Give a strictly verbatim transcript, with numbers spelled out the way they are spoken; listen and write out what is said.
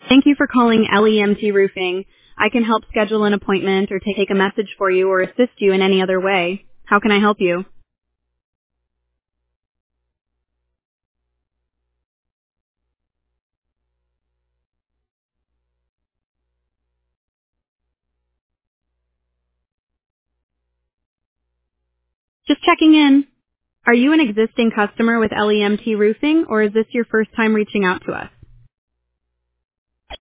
Thank you for calling L E M T Roofing. I can help schedule an appointment or take a message for you or assist you in any other way. How can I help you? Just checking in. Are you an existing customer with L E M T Roofing, or is this your first time reaching out to us?